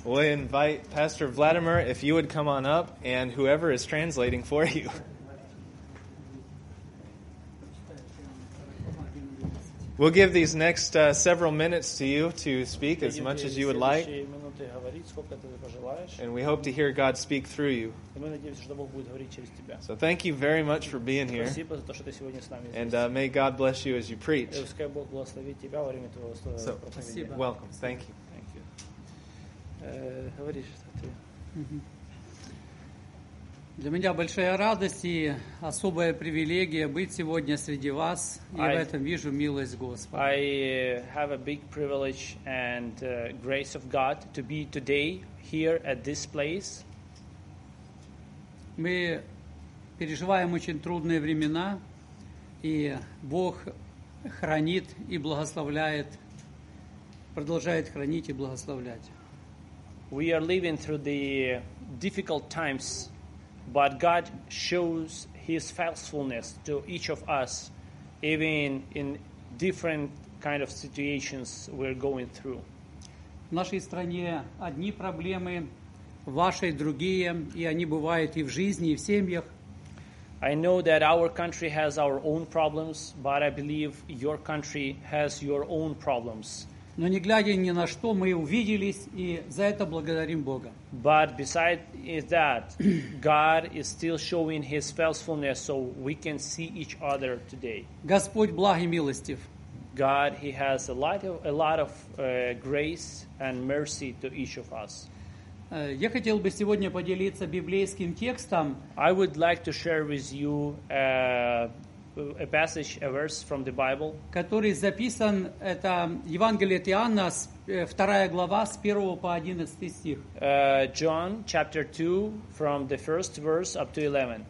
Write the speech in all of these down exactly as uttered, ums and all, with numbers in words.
We'll invite Pastor Vladimir, if you would come on up, and whoever is translating for you. We'll give these next uh, several minutes to you to speak as much as you would like. And we hope to hear God speak through you. So thank you very much for being here. And uh, may God bless you as you preach. So, welcome. Thank you. Для меня большая радость и особая привилегия быть сегодня среди вас, и I, в этом вижу милость Господа. I have a big privilege and uh, grace of God to be today here at this place. Мы переживаем очень трудные времена, и Бог хранит и благословляет, продолжает хранить и благословлять. We are living through the difficult times, but God shows His faithfulness to each of us, even in different kind of situations we're going through. В нашей стране одни проблемы, в вашей другие, и они бывают и в жизни, и в семьях. I know that our country has our own problems, but I believe your country has your own problems. Но не глядя ни на что, мы увиделись, и за это благодарим Бога. But besides that, God is still showing His faithfulness, so we can see each other today. Господь благ и милостив. God, He has a lot of a lot of uh, grace and mercy to each of us. Я хотел бы сегодня поделиться библейским текстом. I would like to share with you uh, a passage, a verse from the Bible, который записан, это Евангелие от Иоанна, вторая глава, с первого по одиннадцатый стих. Uh, John chapter two, from the first verse up to eleven.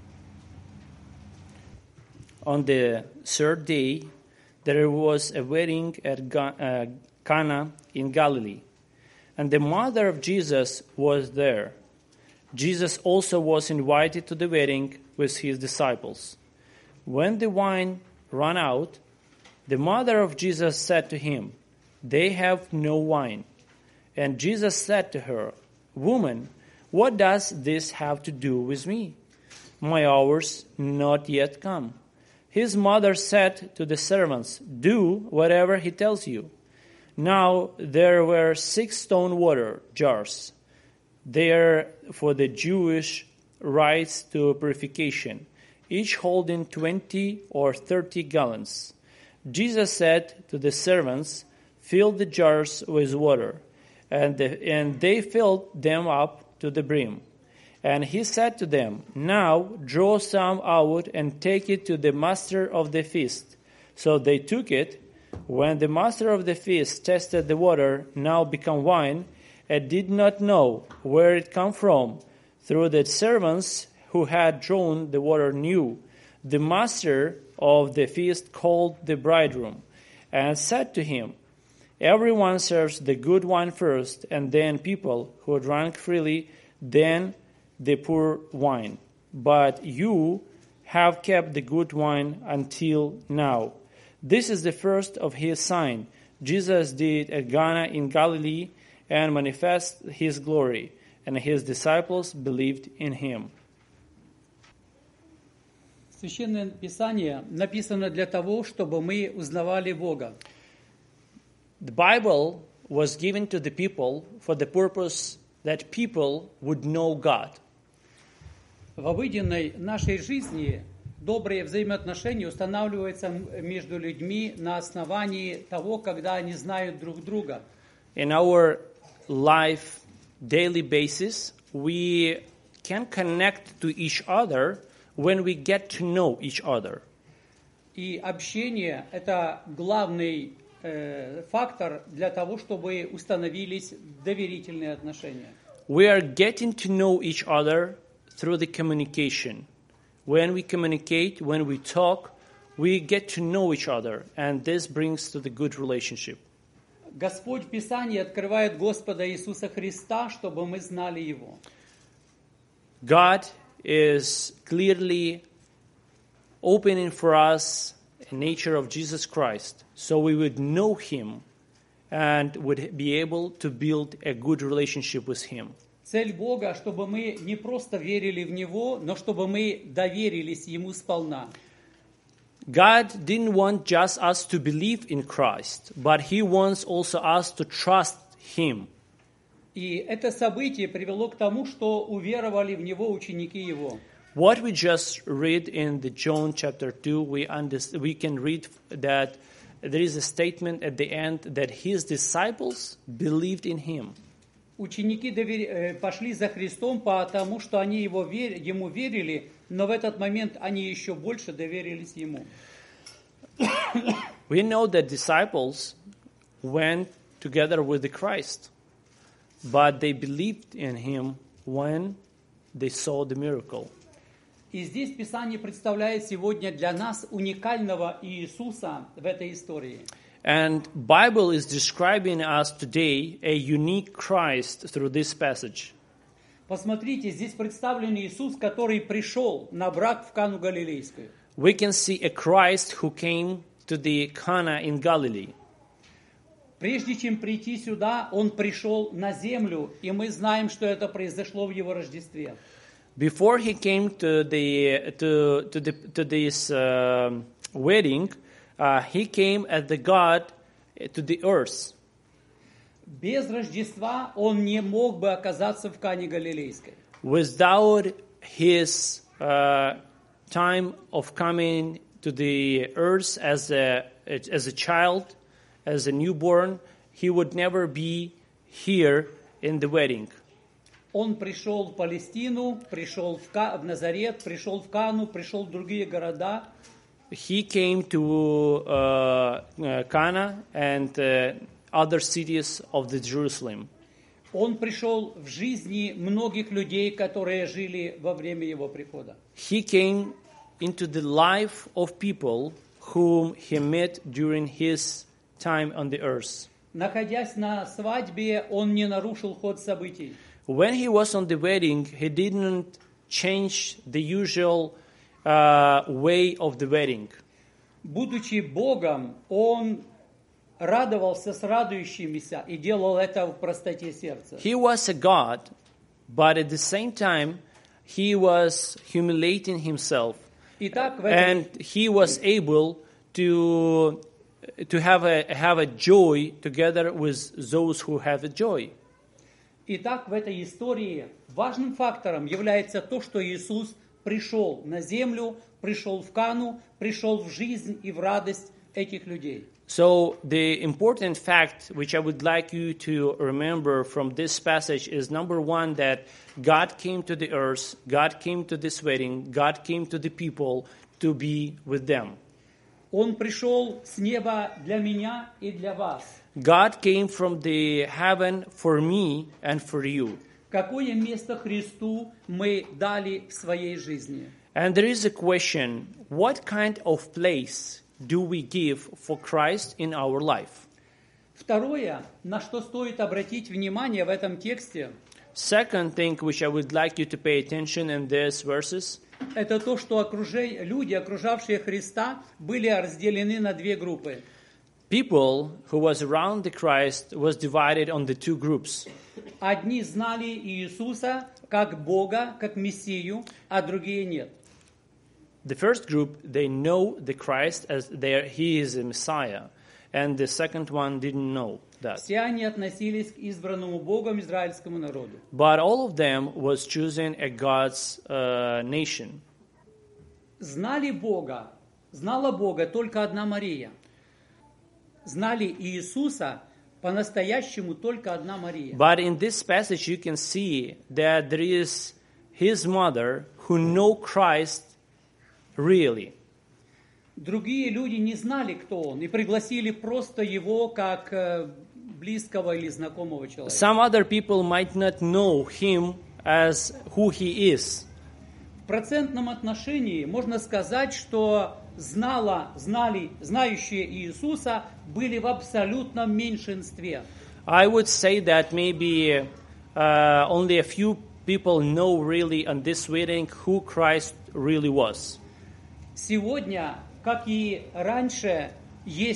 On the third day, there was a wedding at Ga- uh, Cana in Galilee, and the mother of Jesus was there. Jesus also was invited to the wedding with his disciples. When the wine ran out, the mother of Jesus said to him, "They have no wine." And Jesus said to her, "Woman, what does this have to do with me? My hour's not yet come." His mother said to the servants, "Do whatever he tells you." Now there were six stone water jars there for the Jewish rites to purification, each holding twenty or thirty gallons. Jesus said to the servants, "Fill the jars with water." And, the, and they filled them up to the brim. And he said to them, "Now draw some out and take it to the master of the feast." So they took it. When the master of the feast tasted the water, now become wine, and did not know where it came from, through the servants who had drawn the water knew, the master of the feast called the bridegroom and said to him, "Everyone serves the good wine first, and then people who drank freely, then the poor wine. But you have kept the good wine until now." This is the first of his sign Jesus did at Cana in Galilee and manifest his glory, and his disciples believed in him. Священное Писание написано для того, чтобы мы узнавали Бога. The Bible was given to the people for the purpose that people would know God. В обыденной нашей жизни добрые взаимоотношения устанавливаются между людьми на основании того, когда они знают друг друга. In our life, daily basis, we can connect to each other when we get to know each other. И общение – это главный э, фактор для того, чтобы установились доверительные отношения. We are getting to know each other through the communication. When we communicate, when we talk, we get to know each other, and this brings to the good relationship. Господь в Писании открывает Господа Иисуса Христа, чтобы мы знали Его. God is clearly opening for us the nature of Jesus Christ, so we would know Him and would be able to build a good relationship with Him. Цель Бога, чтобы мы не просто верили в Него, но чтобы мы доверились Ему сполна. God didn't want just us to believe in Christ, but He wants also us to trust Him. И это событие привело к тому, что уверовали в Него ученики Его. What we just read in the John chapter two, we understand, we can read that there is a statement at the end that His disciples believed in Him. Ученики довер... пошли за Христом, потому что они его вер... Ему верили, но в этот момент они еще больше доверились Ему. We know that disciples went together with the Christ, but they believed in Him when they saw the miracle. И здесь Писание представляет сегодня для нас уникального Иисуса в этой истории. And Bible is describing us today a unique Christ through this passage. Посмотрите, здесь представлен Иисус, который пришел на брак в Кану Галилейскую. We can see a Christ who came to the Cana in Galilee. Прежде чем прийти сюда, Он пришел на землю, и мы знаем, что это произошло в Его Рождестве. Before He came to the to to the to this uh, wedding, uh, He came as the God to the earth. Без Рождества Он не мог бы оказаться в Кане Галилейской. Without His uh, time of coming to the earth as a as a child, as a newborn, He would never be here in the wedding. Он пришел в Палестину, пришел в, Ка- в Назарет, пришел в Кану, пришел в другие города. He came to uh, uh, Cana and uh, other cities of the Jerusalem. Он пришел в жизни многих людей, которые жили во время Его прихода. He came into the life of people whom He met during His time on the earth. Находясь на свадьбе, Он не нарушил ход событий. When He was on the wedding, He didn't change the usual uh, way of the wedding. Будучи Богом, Он радовался с радующимися и делал это в простоте сердца. He was a God, but at the same time, He was humiliating Himself. Итак, в этом... And He was able to, to have, a, have a joy together with those who have a joy. Итак, в этой истории важным фактором является то, что Иисус пришел на землю, пришел в Кану, пришел в жизнь и в радость этих людей. So the important fact which I would like you to remember from this passage is number one, that God came to the earth, God came to this wedding, God came to the people to be with them. Он пришел с неба для меня и для вас. God came from the heaven for me and for you. Какое место Христу мы дали в своей жизни? And there is a question, what kind of place do we give for Christ in our life? Второе, на что стоит обратить внимание в этом тексте, Second thing which I would like you to pay attention in these verses, это то, что окружай, люди, окружавшие Христа, были разделены на две группы. people who was around the Christ was divided on the two groups. Одни знали Иисуса как Бога, как Мессию, а другие нет. The first group, they know the Christ as their, he is a Messiah. And the second one didn't know that. Все они относились к избранному Богом израильскому народу. But all of them was choosing a God's uh, nation. Знали Бога, знала Бога только одна Мария. Знали Иисуса по-настоящему только одна Мария. But in this passage you can see that there is his mother who know Christ really. Другие люди не знали, кто он, и пригласили просто его как близкого или знакомого человека. Some other people might not know him as who he is. В процентном отношении можно сказать, что знала, знали, знающие Иисуса были в абсолютном меньшинстве. I would say that maybe uh, only a few people know really on this wedding who Christ really was. Сегодня, как и раньше, есть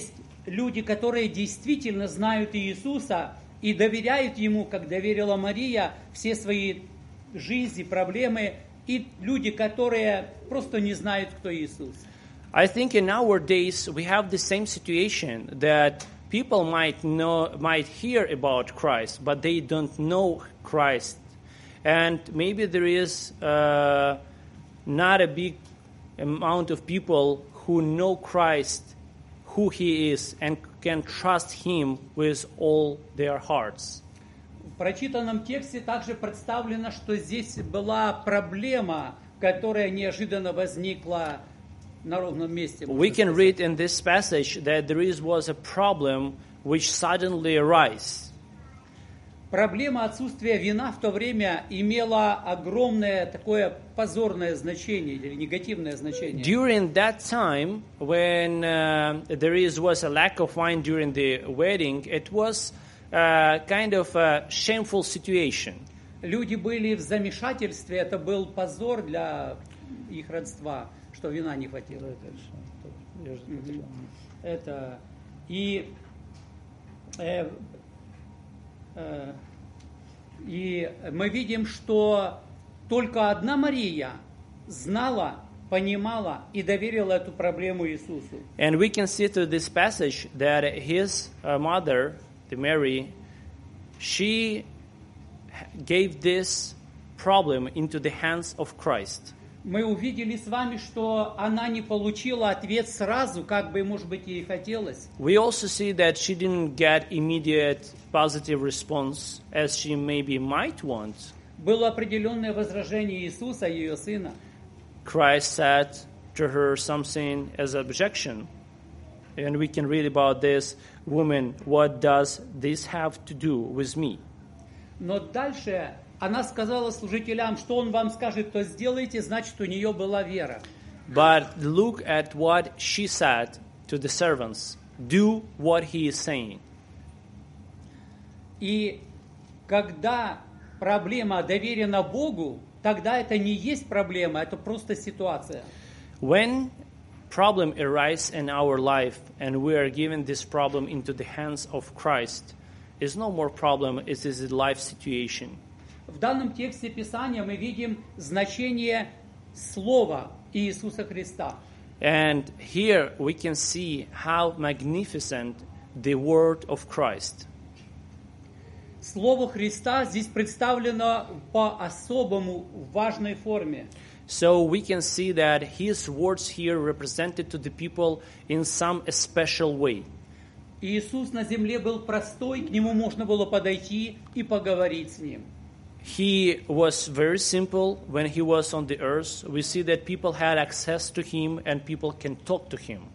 люди, которые действительно знают Иисуса и доверяют Ему, как доверила Мария, все свои жизни, проблемы, и люди, которые просто не знают, кто Иисус. I think in our days we have the same situation that people might know, might hear about Christ, but they don't know Christ. And maybe there is uh, not a big amount of people who know Christ, who He is, and can trust Him with all their hearts. В прочитанном тексте также представлено, что здесь была проблема, которая неожиданно возникла на ровном месте. We can read in this passage that there is, was a problem which suddenly arose. Проблема отсутствия вина в то время имела огромное такое позорное значение или негативное значение. During that time, when uh, there is was a lack of wine during the wedding, it was uh, kind of a shameful situation. Люди были в замешательстве, это был позор для их родства, что вина не хватило. Mm-hmm. Это и э, э, и мы видим, что только одна Мария знала, понимала и доверила эту проблему Иисусу. And we can see through this passage that his uh, mother, the Mary, she gave this problem into the hands of Christ. Мы увидели с вами, что она не получила ответ сразу, как бы, может быть, ей хотелось. We also see that she didn't get immediate positive response as she maybe might want. Было определенное возражение Иисуса, ее сына. Christ said to her something as objection. And we can read about this, woman, what does this have to do with me? Но дальше она сказала служителям, что он вам скажет, то сделайте, значит, у нее была вера. But look at what she said to the servants. Do what he is saying. И когда проблема доверена Богу, тогда это не есть проблема, это просто ситуация. When problem arises in our life and we are given this problem into the hands of Christ, it's no more problem, it is a life situation. В данном тексте Писания мы видим значение слова Иисуса Христа. And here we can see how magnificent the word of Christ. Слово Христа здесь представлено по-особому в важной форме. So we can see that his words here represented to the people in some special way. Иисус на земле был простой, к нему можно было подойти и поговорить с ним. He was very simple when he was on the earth. We see that people had access to him and people can talk to him.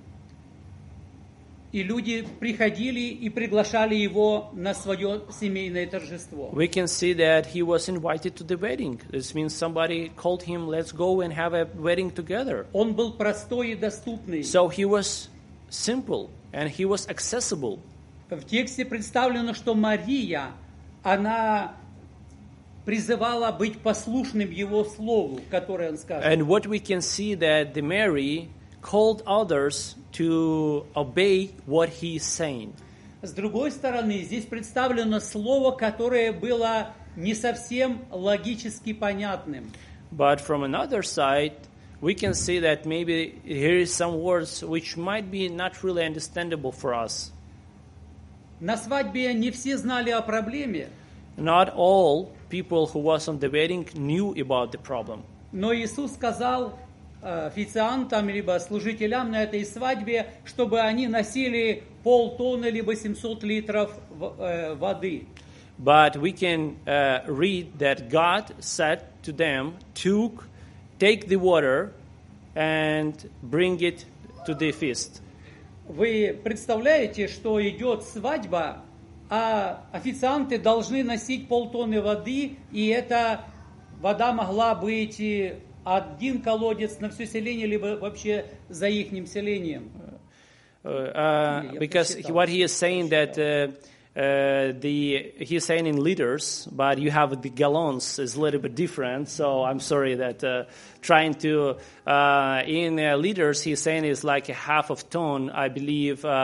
И люди приходили и приглашали его на свое семейное торжество. We can see that he was invited to the wedding. This means somebody called him, let's go and have a wedding together. Он был простой и доступный. So he was simple and he was accessible. В тексте представлено, что Мария, она призывала быть послушным его слову, которое он сказал. And what we can see that the Mary called others to obey what he is saying. С другой стороны, здесь представлено слово, которое было не совсем логически понятным. But from another side, we can see that maybe here is some words which might be not really understandable for us. На свадьбе не все знали о проблеме. Not all people who was on the wedding knew about the problem. Но Иисус сказал официантам либо служителям на этой свадьбе, чтобы они носили полтонны либо семьсот литров воды. But we can uh, read that God said to them, "Took, take the water and bring it to the feast." Вы представляете, что идет свадьба, а официанты должны носить полтонны воды, и эта вода могла быть один колодец на все селение, либо вообще за ихним селением. Uh, uh, because what he is saying that uh, uh, the he is saying in liters, but you have the gallons is a little bit different. So I'm sorry that uh, trying to uh, in uh, liters he's saying is like a half of ton. I believe uh,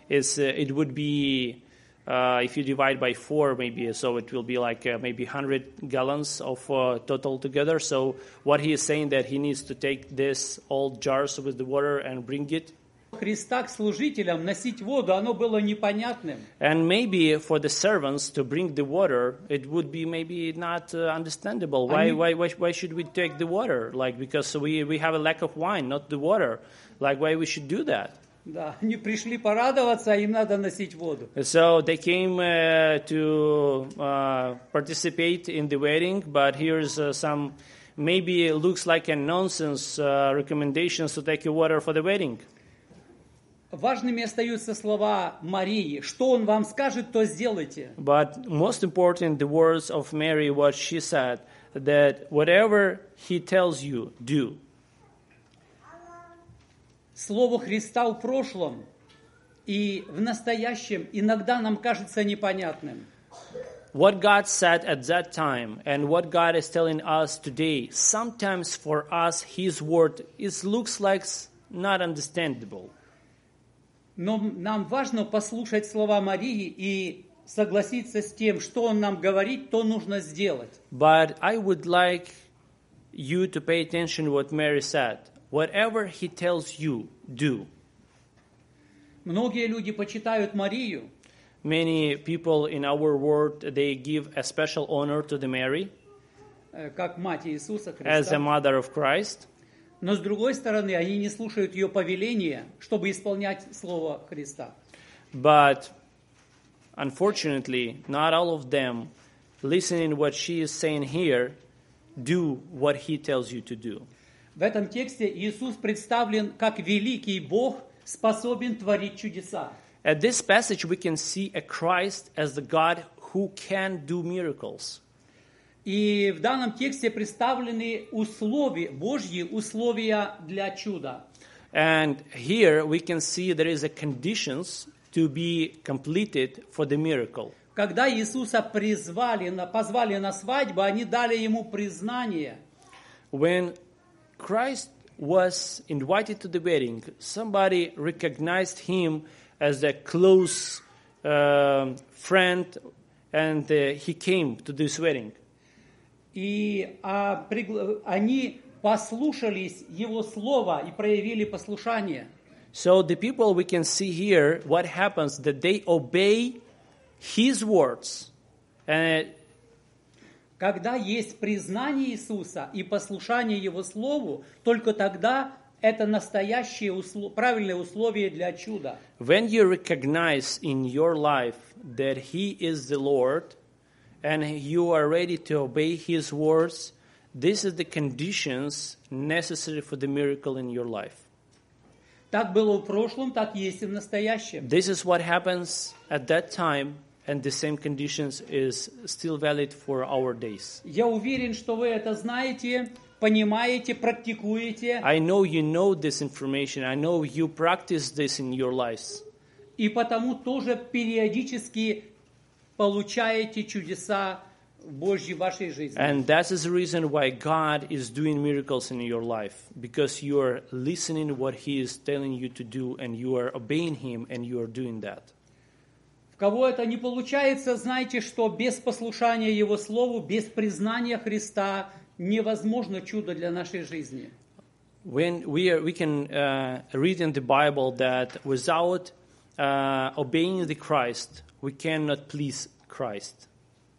It's, uh, it would be, uh, if you divide by four, maybe, so it will be like uh, maybe one hundred gallons of uh, total together. So what he is saying that he needs to take this old jars with the water and bring it. Христа к служителям носить воду, оно было непонятным. And maybe for the servants to bring the water, it would be maybe not uh, understandable. Why, why, why, why should we take the water? Like, because we, we have a lack of wine, not the water. Like, why we should do that? Да, они пришли порадоваться, а им надо носить воду. So they came uh, to uh, participate in the wedding, but here's uh, some, maybe it looks like a nonsense uh, recommendations to take water for the wedding. Важными остаются слова Марии. Что он вам скажет, то сделайте. But most important, the words of Mary, what she said, that whatever he tells you, do. Слово Христа в прошлом и в настоящем иногда нам кажется непонятным. What God said at that time and what God is telling us today, sometimes for us, His word, it looks like not understandable. Но нам важно послушать слова Марии и согласиться с тем, что он нам говорит, то нужно сделать. But I would like you to pay attention to what Mary said. Whatever he tells you, do. Многие люди почитают Марию. Many people in our world, they give a special honor to the Mary как мать Иисуса Христа. As a mother of Christ. Но с другой стороны, они не слушают ее повеления, чтобы исполнять Слово Христа. But, unfortunately, not all of them, listening to what she is saying here, do what he tells you to do. В этом тексте Иисус представлен как великий Бог, способен творить чудеса. At this passage, we can see a Christ as the God who can do miracles. И в данном тексте представлены условия, Божьи условия для чуда. And here we can see there is a conditions to be completed for the miracle. Когда Иисуса призвали, позвали на свадьбу, они дали ему признание. When Christ was invited to the wedding, somebody recognized him as a close uh, friend, and uh, he came to this wedding. И а, пригла... они послушались его слова и проявили послушание. So the people, we can see here what happens, that they obey his words. And когда есть признание Иисуса и послушание его слову, только тогда это настоящее услов... правильное условие для чуда. When you recognize in your life that he is the Lord, and you are ready to obey his words, this is the conditions necessary for the miracle in your life. Так было в прошлом, так есть и в настоящем. This is what happens at that time, and the same conditions is still valid for our days. Я уверен, что вы это знаете, понимаете, практикуете. I know you know this information. I know you practice this in your lives. И потому тоже периодически получаете чудеса Божьи в вашей жизни. And that is the reason why God is doing miracles in your life, because you are listening to what He is telling you to do, and you are obeying Him, and you are doing that. В кого это не получается, знайте, что без послушания Его Слову, без признания Христа невозможно чудо для нашей жизни. When we are, we can uh, read in the Bible that without uh, obeying the Christ, we cannot please Christ.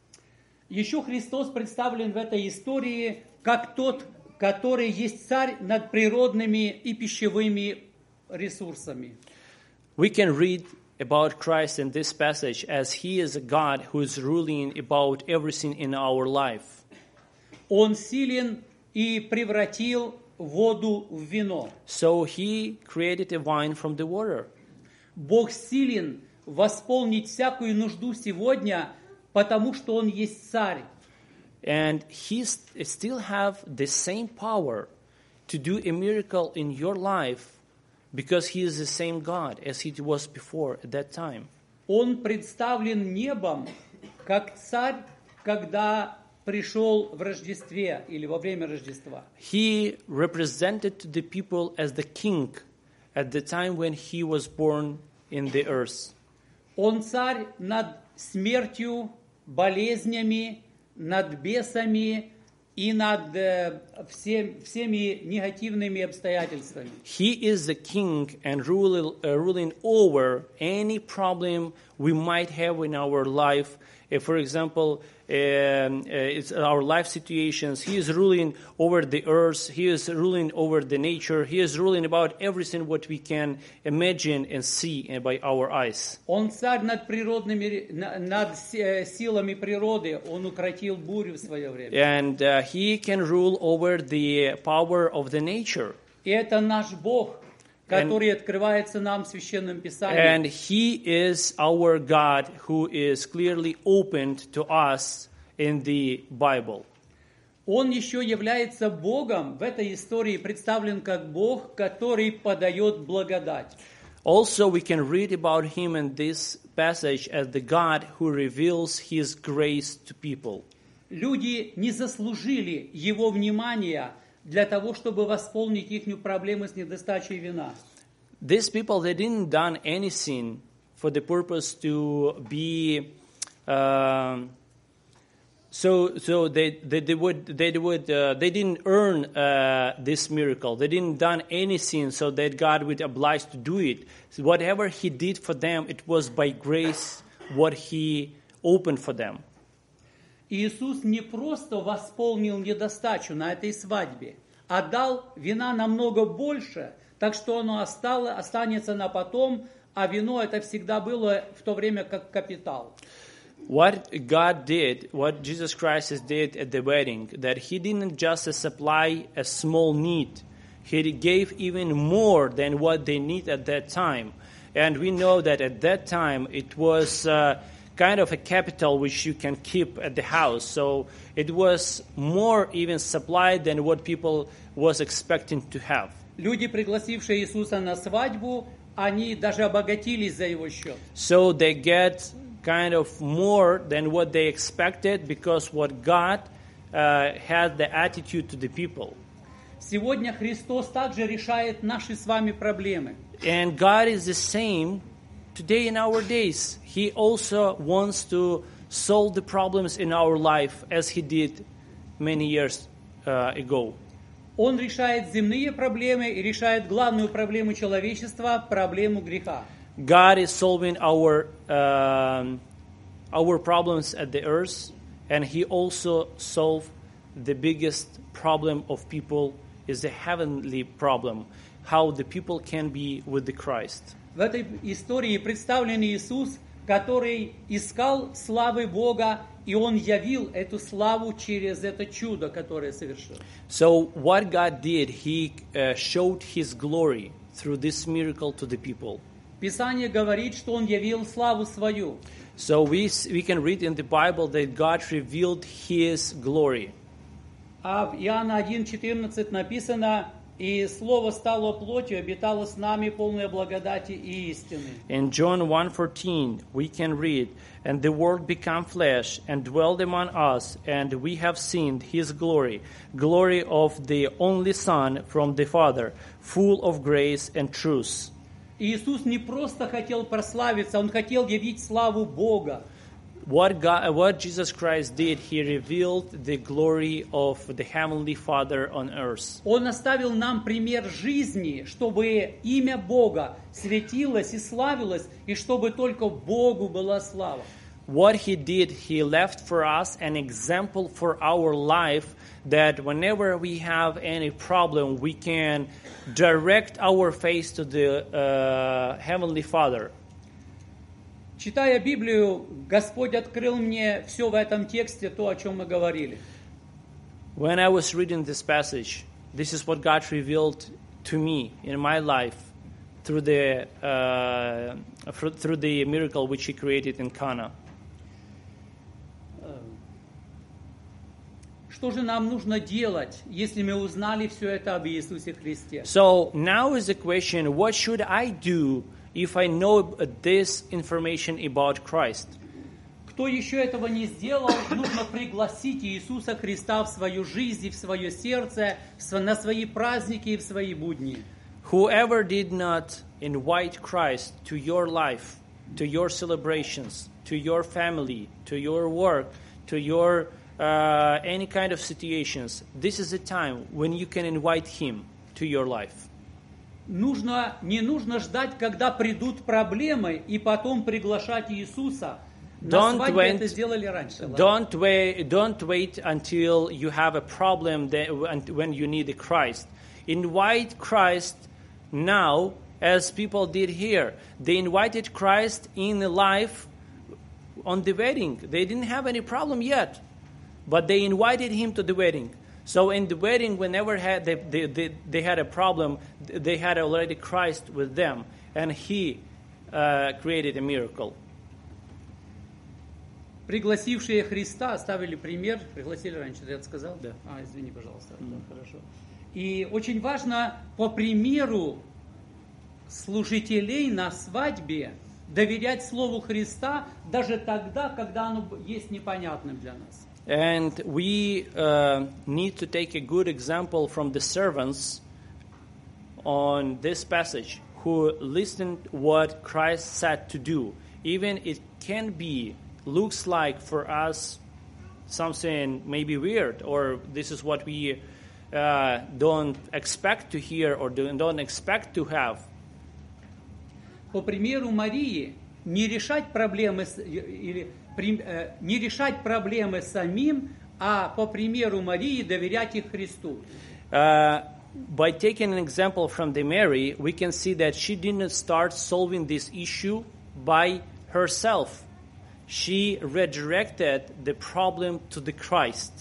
Еще Христос представлен в этой истории как тот, который есть царь над природными и пищевыми ресурсами. We can read about Christ in this passage as He is a God who is ruling about everything in our life. Он силен и превратил воду в вино. So He created a wine from the water. Бог силен восполнить всякую нужду сегодня, потому что Он есть царь. And He still have the same power to do a miracle in your life because He is the same God as He was before at that time. Он представлен небом как царь, когда пришел в Рождестве или во время Рождества. He represented to the people as the king at the time when He was born in the earth. Он царь над смертью, болезнями, над бесами и над э, всем, всеми негативными обстоятельствами. He is the king and ruling, uh, ruling over any problem we might have in our life. If, for example, um, uh, it's our life situations, he is ruling over the earth, he is ruling over the nature, he is ruling about everything what we can imagine and see by our eyes. Он царь над природными, над силами природы, он укротил бурю в свое время. And uh, he can rule over the power of the nature. И это наш Бог, который открывается нам в Священном Писании. And he is our God who is clearly opened to us in the Bible. Он еще является Богом, в этой истории представлен как Бог, который подает благодать. Also, we can read about him in this passage as the God who reveals his grace to people. Люди не заслужили его внимания для того, чтобы восполнить их проблемы с недостачей вина. These people, they didn't done anything for the purpose to be, um, so so they they, they would they would uh, they didn't earn uh, this miracle. They didn't done anything so that God would oblige to do it. So whatever He did for them, it was by grace what He opened for them. Иисус не просто восполнил недостачу на этой свадьбе, а дал вина намного больше, так что оно остало, останется на потом, а вино это всегда было в то время как капитал. What God did, what Jesus Christ did at the wedding, that He didn't just supply a small need, He gave even more than what they need at that time. And we know that at that time it was uh, kind of a capital which you can keep at the house. So it was more even supplied than what people was expecting to have. Люди, пригласившие Иисуса на свадьбу, они даже обогатились за его счет. So they get kind of more than what they expected because what God uh, had the attitude to the people. Сегодня Христос также решает наши с вами проблемы. And God is the same today in our days. He also wants to solve the problems in our life as He did many years uh, ago. Он решает земные проблемы и решает главную проблему человечества, проблему греха. God is solving our um, our problems at the earth, and He also solved the biggest problem of people is the heavenly problem, how the people can be with the Christ. В этой истории представлен Иисус, который искал славы Бога, и Он явил эту славу через это чудо, которое совершил. So what God did, He uh, showed His glory through this miracle to the people. Писание говорит, что Он явил славу свою. So we we can read in the Bible that God revealed His glory. А в Иоанна один четырнадцать написано: «И Слово стало плотью, обитало с нами, полное благодати и истины». In John one fourteen, we can read, "And the Word became flesh and dwelled among us, and we have seen His glory, glory of the only Son from the Father, full of grace and truth." Иисус не просто хотел прославиться, Он хотел явить славу Бога. What God, what Jesus Christ did, He revealed the glory of the Heavenly Father on earth. Он оставил нам пример жизни, чтобы имя Бога светилось и славилось, и чтобы только Богу была слава. What He did, He left for us an example for our life that whenever we have any problem, we can direct our face to the uh, Heavenly Father. Читая Библию, Господь открыл мне все в этом тексте, то, о чем мы говорили. When I was reading this passage, this is what God revealed to me in my life through the uh, through the miracle which He created in Cana. Что же нам нужно делать, если мы узнали все это об Иисусе Христе? So now is the question: what should I do if I know this information about Christ? Кто еще этого не сделал, нужно пригласить Иисуса Христа в свою жизнь, в свое сердце, на свои праздники и в свои будни. Whoever did not invite Christ to your life, to your celebrations, to your family, to your work, to your uh, any kind of situations, this is a time when you can invite Him to your life. Нужно, не нужно ждать, когда придут проблемы, и потом приглашать Иисуса. На свадьбе это сделали раньше. Don't wait, don't wait until you have a problem that, when you need Christ. Invite Christ now, as people did here. They invited Christ in life on the wedding. They didn't have any problem yet, but they invited Him to the wedding. So in the wedding, whenever had they, they, they, they had a problem, they had already Christ with them, and He uh, created a miracle. Пригласившие Христа оставили пример. Пригласили раньше, ты это сказал? Да. А, извини, пожалуйста. Mm-hmm. Да, хорошо. И очень важно по примеру служителей на свадьбе доверять Слову Христа даже тогда, когда оно есть непонятным для нас. And we uh, need to take a good example from the servants on this passage who listened what Christ said to do. Even it can be, looks like for us something maybe weird, or this is what we uh, don't expect to hear or don't expect to have. По примеру Марии, не решать проблемы или не решать проблемы самим, а по примеру Марии доверять их Христу. Uh, by taking an example from the Mary, we can see that she didn't start solving this issue by herself. She redirected the problem to the Christ.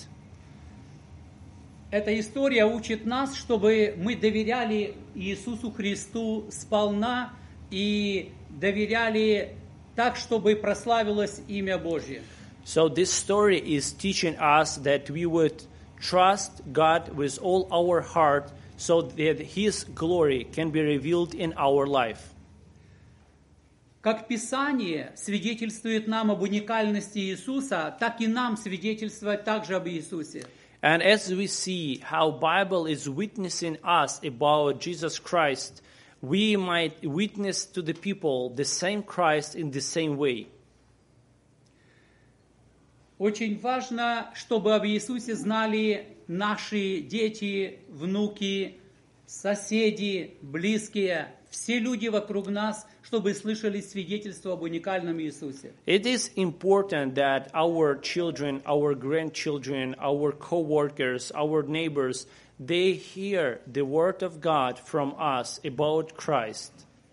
Эта история учит нас, чтобы мы доверяли Иисусу Христу сполна и доверяли так, чтобы прославилось имя Божье. So this story is teaching us that we would trust God with all our heart so that His glory can be revealed in our life. Как Писание свидетельствует нам об уникальности Иисуса, так и нам свидетельствовать также об Иисусе. And as we see how Bible is witnessing us about Jesus Christ, we might witness to the people the same Christ in the same way. Очень важно, чтобы об Иисусе знали наши дети, внуки, соседи, близкие, все люди вокруг нас, чтобы слышали свидетельство об уникальном Иисусе. It is important that our children, our grandchildren, our co-workers, our neighbors, they hear the word of God from us about Christ.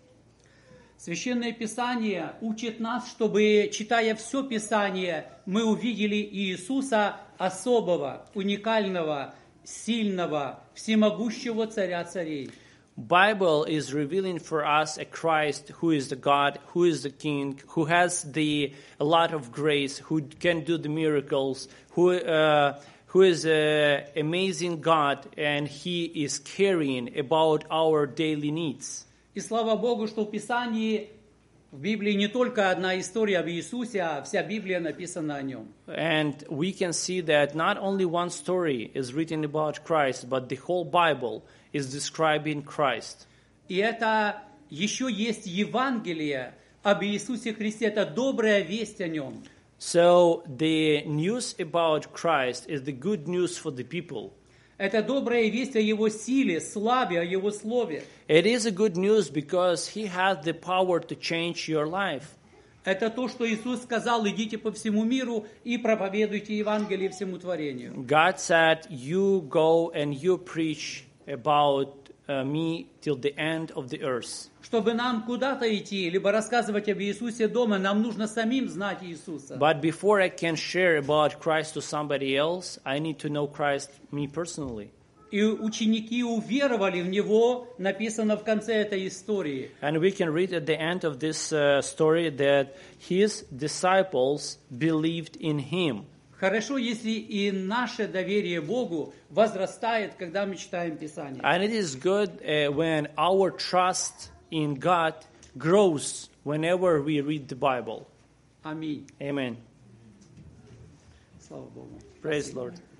Священное Писание учит нас, чтобы, читая все Писание, мы увидели Иисуса особого, уникального, сильного, всемогущего Царя Царей. Bible is revealing for us a Christ who is the God, who is the King, who has the a lot of grace, who can do the miracles, who uh, who is an amazing God, and He is caring about our daily needs. И слава Богу, что в Писании, в Библии не только одна история об Иисусе, а вся Библия написана о Нем. And we can see that not only one story is written about Christ, but the whole Bible is describing Christ. И это еще есть Евангелие об Иисусе Христе, это добрая весть о Нем. So the news about Christ is the good news for the people. Это добрая весть о Его силе, славе, о Его Слове. It is a good news because He has the power to change your life. Это то, что Иисус сказал: идите по всему миру и проповедуйте Евангелие всему творению. God said, you go and you preach about uh, me till the end of the earth. Чтобы нам куда-то идти, либо рассказывать об Иисусе дома, нам нужно самим знать Иисуса. But before I can share about Christ to somebody else, I need to know Christ me personally. И ученики уверовали в Него, написано в конце этой истории. And we can read at the end of this uh, story that His disciples believed in Him. Хорошо, если и наше доверие Богу возрастает, когда мы читаем Писание. And it is good uh, when our trust in God grows whenever we read the Bible. Аминь. Amen. Слава Богу. Praise the Lord.